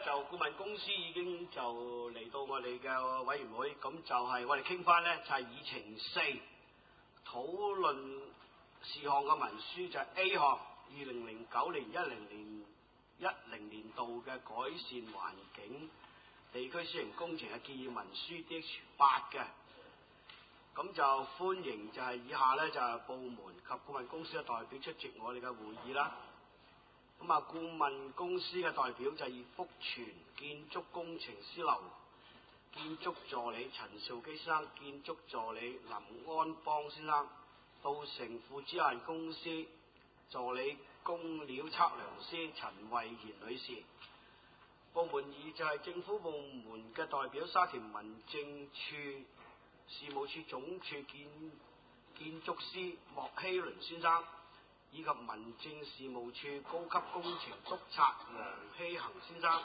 就顧問公司已經就嚟到我哋嘅委員會，咁就係我哋傾翻咧，就係議程四討論事項嘅文書就係 A 項2009年10年度嘅改善環境地區私營工程嘅建議文書 DH8 嘅，咁就歡迎就係以下咧就係部門及顧問公司嘅代表出席我哋嘅會議啦。咁啊，顧問公司嘅代表就係葉福全建築工程師樓建築助理陳兆基先生、建築助理林安邦先生，道成父子有限公司助理工料測量師陳慧賢女士。部門二就係政府部門嘅代表，沙田民政處事務處總處建築師莫希倫先生，以及民政事務處高級工程督察黃希恒先生。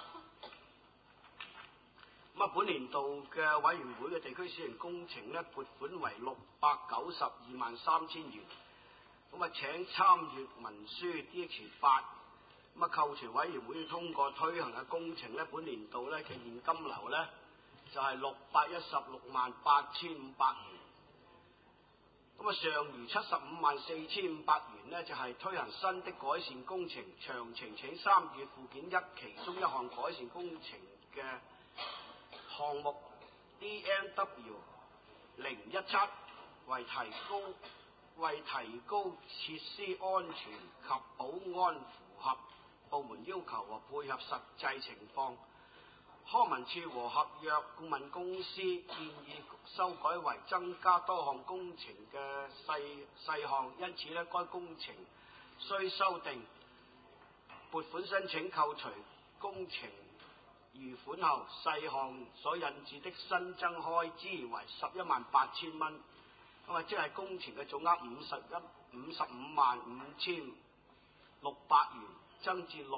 咁啊，本年度嘅委員會嘅地區私人工程咧，撥款為6923000元。咁啊，請參閱文書 DH8。咁啊，扣除委員會要通過推行嘅工程咧，本年度咧嘅現金流咧就係6168500元。咁啊，尚餘754500元呢，就係推行新的改善工程，詳情請參閱附件一其中一項改善工程嘅項目 DMW 017，為提高設施安全及保安符合部門要求和配合實際情況，康文署和合約顧問公司建議修改為增加多項工程嘅細項，因此呢，該工程需修訂撥款申請，扣除工程餘款後，細項所引致的新增開支為118000蚊，咁啊，即係工程嘅總額555600元，增至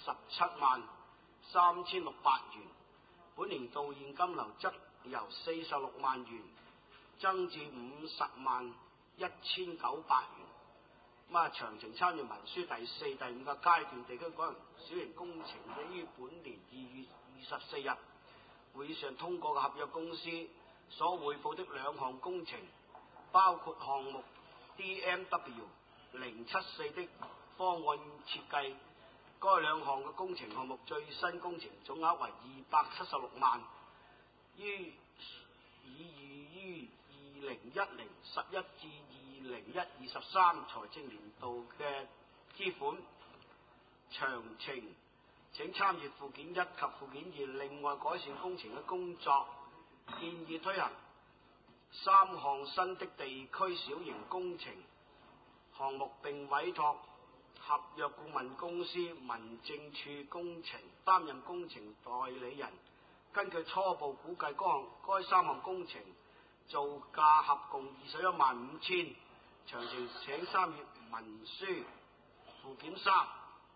673600元。本年度現金流則由46萬元增至501900元。咁啊，詳情參閱文書第4、第5個階段地區改良小型工程於本年2月24日會議上通過嘅合約公司所匯報的兩項工程，包括項目 DMW 074的方案設計。該兩項嘅工程項目最新工程總額為276萬，已於2010-11至2012-13財政年度嘅支款，詳情請參閱附件一及附件二。另外，改善工程嘅工作建議推行3項新的地區小型工程項目，並委託合約顧問公司民政處工程擔任工程代理人。根據初步估計，該3項工程造價合共215000。詳情請參閱文書附件3。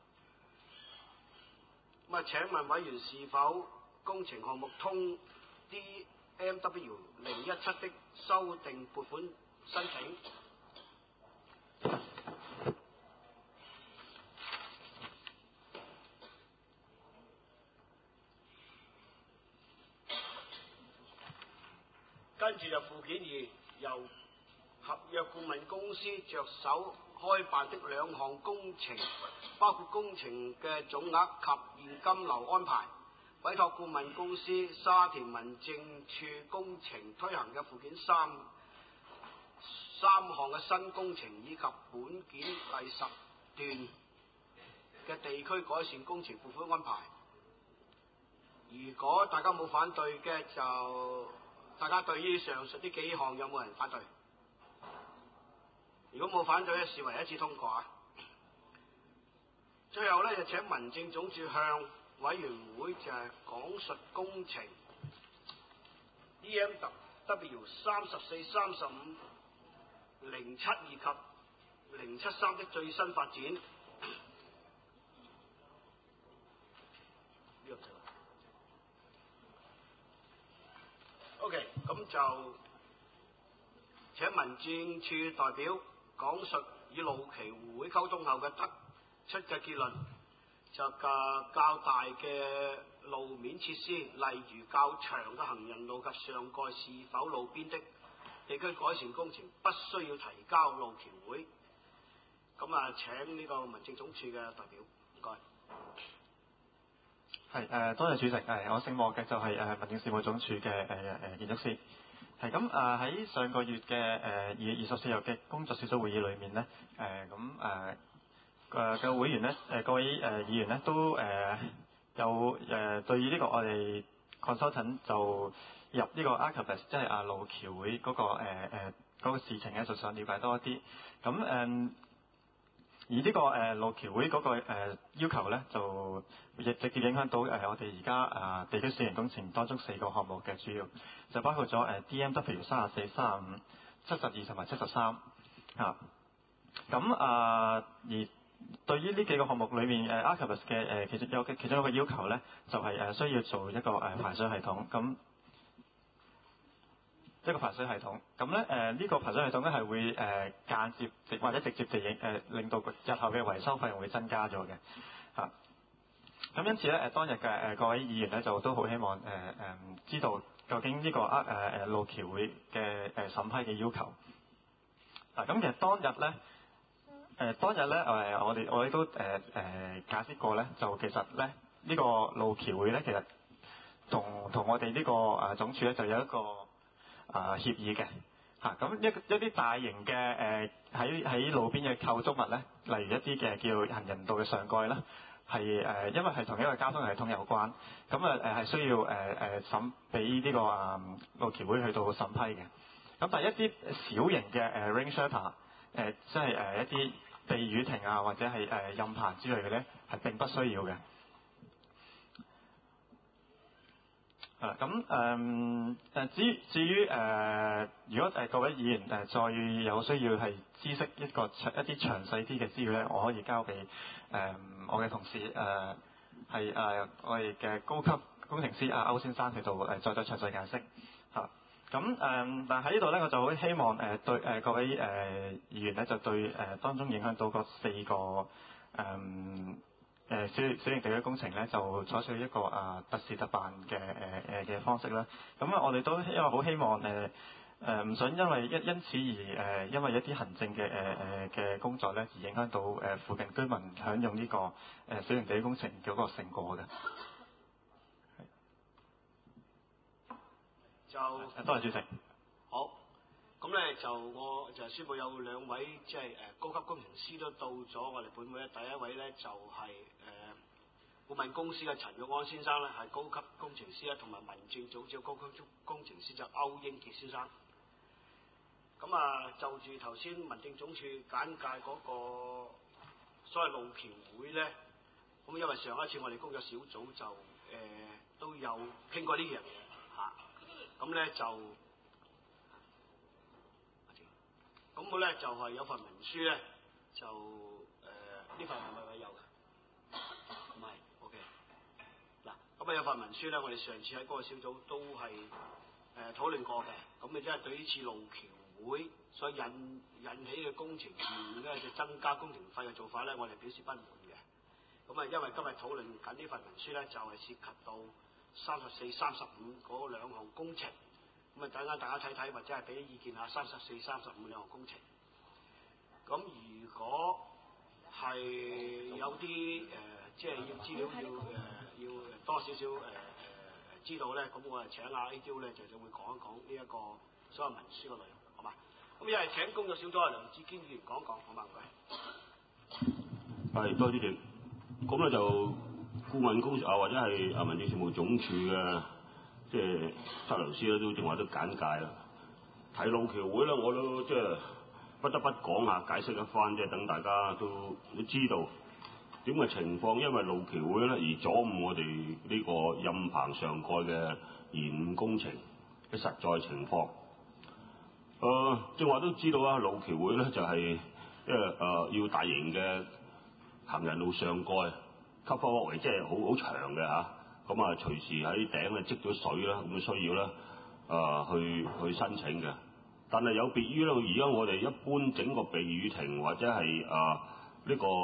咁啊，請問委員是否工程項目通 DMW 017的修訂撥款申請？跟住就附件2，由合約顧問公司着手開辦的兩項工程，包括工程嘅總額及現金流安排，委託顧問公司沙田民政處工程推行嘅附件3項嘅新工程，以及本件第10段嘅地區改善工程撥款安排。如果大家冇反對嘅，就大家對於上述呢幾項有冇人反對？如果冇反對咧，視為一致通過啊。最後咧，就請民政總署向委員會就係講述工程 DMW 34、35、072及073的最新發展。OK， 咁就請民政處代表講述與路旗會溝通後嘅得出嘅結論， 就較大嘅路面設施，例如較長嘅行人路及上蓋是否路邊的地區改善工程，不需要提交路橋會。咁啊，請呢個民政總署嘅代表，唔該。 係多謝主席。我姓莫嘅，就係民政事務總署嘅建築師。係咁喺上個月嘅2月24日嘅工作小組會議裏面咧，嘅會員咧，各位議員咧都有對於呢個我哋 consultant 就入呢個 Archibus 即係路橋會嗰個事情咧，就想了解多一啲。咁而呢個路橋會嗰個要求咧，就亦直接影響到我哋而家地區小型工程當中4個項目嘅主要，就包括咗DMW 34、35、72同埋73嚇。咁而對於呢幾個項目裏面Archibus 嘅其中一個要求咧，就係需要做一個排水系統。咁一個排水系統，咁咧呢個排水系統咧係會間接或者直接地令到日後嘅維修費用會增加咗嘅嚇。咁因此咧當日嘅各位議員咧就都好希望知道究竟呢個路橋會嘅審批嘅要求。咁其實當日咧我哋都解釋過咧，就其實咧呢個路橋會咧其實同我哋呢個總署咧就有一個協議嘅嚇。咁一啲大型嘅喺路邊嘅構築物咧，例如一啲嘅叫行人道嘅上蓋啦，係因為係同一個交通系統有關，咁係需要審俾呢個路橋會去到審批嘅。咁但係一啲小型嘅rain shelter 即係一啲避雨亭啊，或者係蔭棚之類嘅咧，係並不需要嘅。至於如果各位議員再有需要係知悉一啲詳細啲嘅資料咧，我可以交俾我嘅同事係我哋嘅高級工程師歐先生去到再詳細解釋嚇。但喺呢度咧，我就好希望對各位議員咧，就對當中影響到嗰4個小型地區工程咧，就採取一個特事特辦嘅方式啦。咁我哋都因為好希望唔想因為因此而因為一啲行政嘅工作咧，而影響到附近居民享用呢個小型地區工程嗰個成果嘅。 就多謝主席。 好，咁咧我就宣布有2位即係高級工程師都到咗我哋本會咧。第一位咧就係顧問公司嘅陳玉安先生咧，係高級工程師啦，同埋民政總署高級工程師就歐英傑先生。咁就住頭先民政總署簡介嗰個所謂路橋會咧，咁因為上一次我哋工作小組就都有傾過呢樣嘢嚇。咁咧咁我咧就係有份文書咧，就呢份係咪有嘅？唔係 ，OK。嗱，咁有份文書咧，我哋上次喺嗰個小組都係討論過嘅。咁即係對呢次路橋會所引起嘅工程面咧，就增加工程費嘅做法咧，我哋表示不滿嘅。咁因為今日討論緊呢份文書咧，就係涉及到34、35嗰2項工程。咁等間大家睇睇，或者係俾啲意見下34、352項工程。咁如果係有啲即係要資料要多少少知道咧，咁我就請A.Q. 咧就會講一講呢一個所有文書嘅內容，好嘛？咁一係請工作小組梁志堅議員講一講，好嘛？唔該。 係，多謝主席。咁咧就顧問公司或者係民政事務總署嘅。即係測量師咧都正話都簡介啦，睇路橋會咧我都即係不得不講下解釋一番，即係等大家都知道點嘅情況，因為路橋會咧而阻誤我哋呢個蔭棚上蓋嘅延誤工程嘅實在情況。正話都知道啊，路橋會咧就係要大型嘅行人路上蓋cover walkway，即係好長嘅嚇。咁隨時喺頂積咗水啦，咁需要咧去申請嘅。但係有別於咧，而家我哋一般整個避雨亭或者係呢個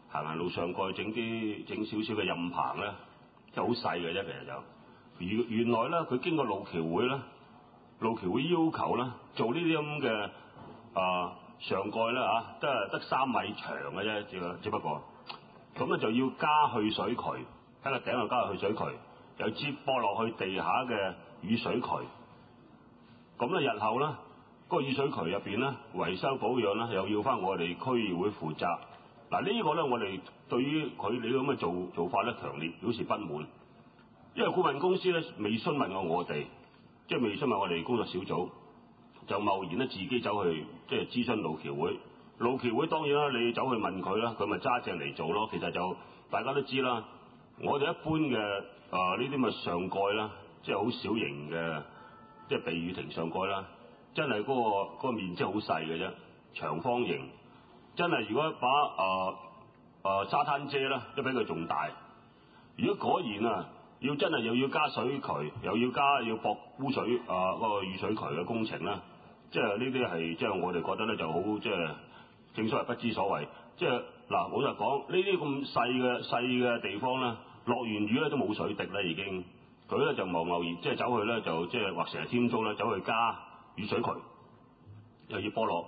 行路上蓋整少少嘅蔭棚咧，就好細嘅啫，其實就原來咧佢經過路橋會咧，路橋會要求咧做呢啲咁嘅上蓋咧得3米長嘅啫，只不過咁咧就要加去水渠，喺個頂度加去水渠，又接駁落去地下嘅雨水渠。咁咧日後咧嗰個雨水渠入邊咧維修保養咧又要翻我哋區議會負責。嗱呢個咧我哋對於佢哋咁嘅做法咧強烈表示不滿，因為顧問公司咧未詢問過我哋，即係未詢問我哋工作小組，就貿然咧自己走去即係諮詢路橋會。路橋會當然啦，你走去問佢啦，佢咪揸正嚟做咯。其實就大家都知啦，我哋一般嘅呢啲咁嘅上蓋啦，即係好小型嘅，即係避雨亭上蓋啦，真係嗰個面積好細嘅啫，長方形。真係如果把沙灘遮啦，都比佢仲大。如果果然要真係又要加水渠，又要駁污水嗰個雨水渠嘅工程啦，即係呢啲係即係我哋覺得咧就好即係正所謂不知所謂。即係嗱，老實講，呢啲咁細嘅地方咧，落完雨咧都冇水滴啦已經。佢咧就貿然即係走去咧就即係畫蛇添足啦，走去加雨水渠，又要駁落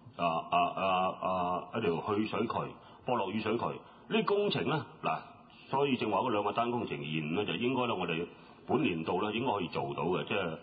一條去水渠，駁落雨水渠。呢啲工程咧嗱，所以正話嗰2個單工程而言咧，就應該咧我哋本年度咧應該可以做到嘅，即係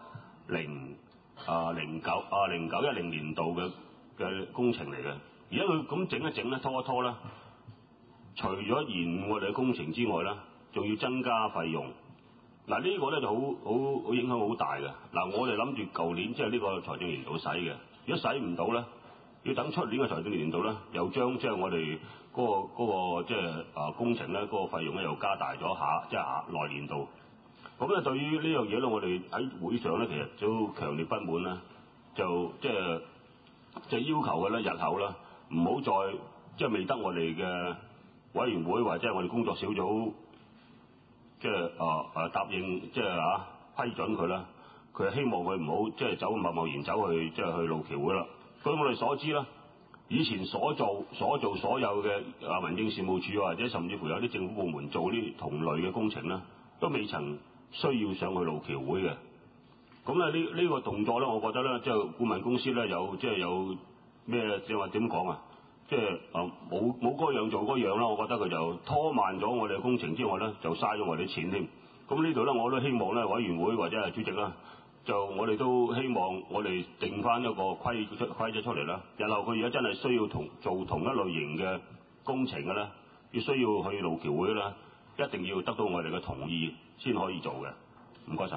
0910年度嘅工程嚟嘅。而家佢咁整一整咧，拖一拖咧，除咗延誤我哋嘅工程之外咧，仲要增加費用。嗱呢個咧就好影響好大嘅。嗱我哋諗住舊年即係呢個財政年度使嘅，如果使唔到咧，要等出年嘅財政年度咧，又將即係我哋嗰個即係工程咧嗰個費用咧又加大咗即係內年度。咁咧對於呢樣嘢咧，我哋喺會上咧其實都強烈不滿啦，就即係要求嘅咧，日後啦唔好再即係未得我哋嘅委員會或者係我哋工作小組即係答應即係批准佢啦。佢希望佢唔好即係貿然走去即係去路橋會啦。據我哋所知啦，以前所做所有嘅民政事務處或者甚至乎有啲政府部門做呢同類嘅工程啦，都未曾需要上去路橋會嘅。咁咧呢個動作咧，我覺得咧即係顧問公司咧有咩即係話點講啊？即係冇嗰樣做嗰樣啦，我覺得佢就拖慢咗我哋嘅工程之外咧，就嘥咗我哋啲錢添。咁呢度咧，我都希望咧委員會或者係主席啦，就我哋都希望我哋定翻一個規則出嚟啦。日後佢而家真係需要做同一類型嘅工程嘅咧，要需要去路橋會啦，一定要得到我哋嘅同意先可以做嘅。唔該晒。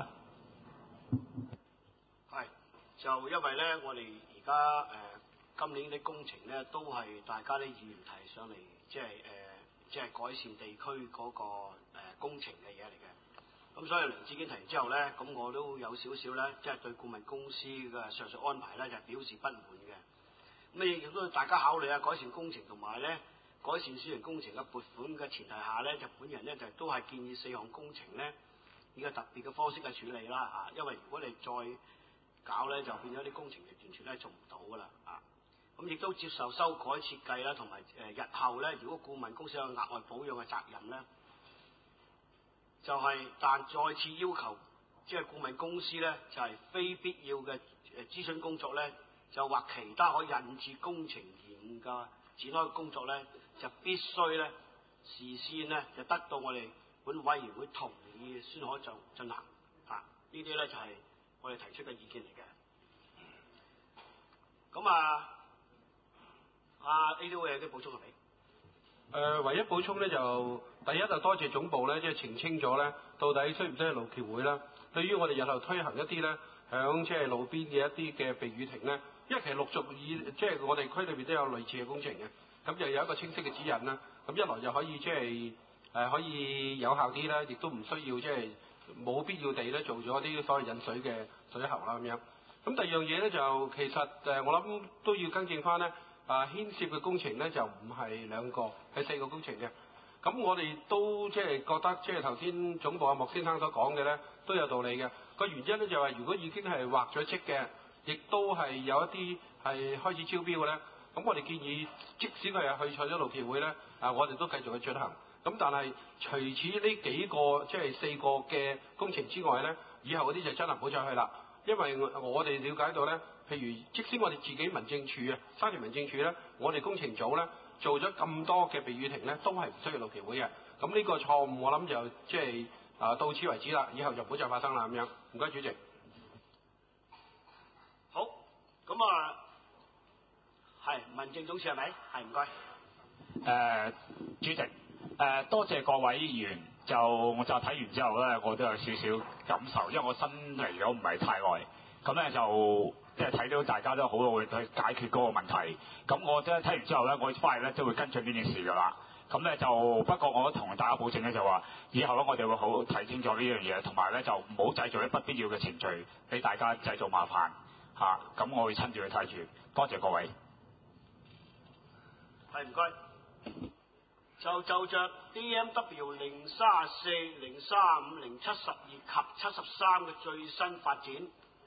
係，就因為咧，我哋而家今年啲工程咧都係大家啲議員提上嚟，即係改善地區嗰個工程嘅嘢嚟嘅。咁所以梁志堅提完之後咧，咁我都有少少咧，即係對顧問公司嘅上述安排咧，就表示不滿嘅。咁亦都大家考慮下改善工程同埋咧改善小型工程嘅撥款嘅前提下咧，就本人咧就都係建議4項工程咧以個特別嘅方式去處理啦。因為如果你再搞咧，就變咗啲工程就完全咧做唔到噶啦。咁亦都接受修改設計啦，同埋日後咧，如果顧問公司有額外保養嘅責任咧，就係但再次要求，即係顧問公司咧，就係非必要嘅諮詢工作咧，就或其他可以引致工程延誤嘅展開工作咧，就必須咧事先咧就得到我哋本委員會同意先可以進行。呢啲咧就係我哋提出嘅意見嚟嘅。咁呢啲會有啲補充係咪？ 唯一補充咧就第一就多謝總部咧，即係澄清咗咧，到底需唔需要路橋會啦？對於我哋日後推行一啲咧，響即係路邊嘅一啲嘅避雨亭咧，因為其實陸續即係我哋區裏邊都有類似嘅工程嘅，咁就有一個清晰嘅指引啦。咁一來就可以即係可以有效啲啦，亦都唔需要即係冇必要地咧做咗啲所謂引水嘅水喉啦咁樣。咁第二樣嘢咧就其實我諗都要更正翻咧。牽涉嘅工程咧就唔係2個，係4個工程嘅。咁我哋都即係覺得，即係頭先總部阿莫先生所講嘅咧，都有道理嘅。個原因咧就係如果已經係劃咗則嘅，亦都係有一啲係開始招標嘅咧， 咁我哋建議，即使佢係去錯咗勞協會咧，我哋都繼續去進行。咁但係除此呢幾個即係4個嘅工程之外咧，以後嗰啲就真係唔好再去啦。因為我哋了解到咧，譬如即使我哋自己民政處啊，沙田民政處咧，我哋工程組咧做咗咁多嘅避雨亭咧，都係唔需要勞協會嘅。咁呢個錯誤我諗就即係到此為止啦，以後就唔好再發生啦咁樣。唔該主席。 好，咁係民政總署係咪？係唔該。 主席，多謝各位議員。我就睇完之後咧，我都有少少感受，因為我新嚟咗唔係太耐，咁咧就即係睇到大家都好努力去解決嗰個問題。咁我即係睇完之後咧，我翻嚟咧都會跟進呢件事㗎啦。咁咧就不過我同大家保證咧，就話以後咧我哋會好睇清楚呢樣嘢，同埋咧就唔好製造啲不必要嘅程序俾大家製造麻煩嚇。咁我會親自去睇住。多謝各位。 係唔該。就着 DMW 034、035、072及73嘅最新發展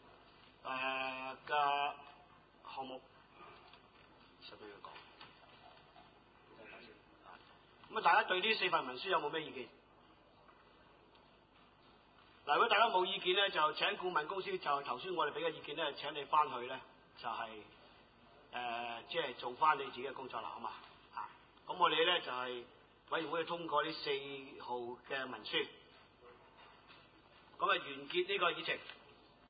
嘅項目，使唔使講？咁大家對呢4份文書有冇咩意見？嗱，如果大家冇意見咧，就請顧問公司就頭先我哋俾嘅意見咧，請你翻去咧，就係即係做翻你自己嘅工作啦，好嘛？咁我哋咧就係委員會通過呢4號嘅文書，咁完結呢個議程。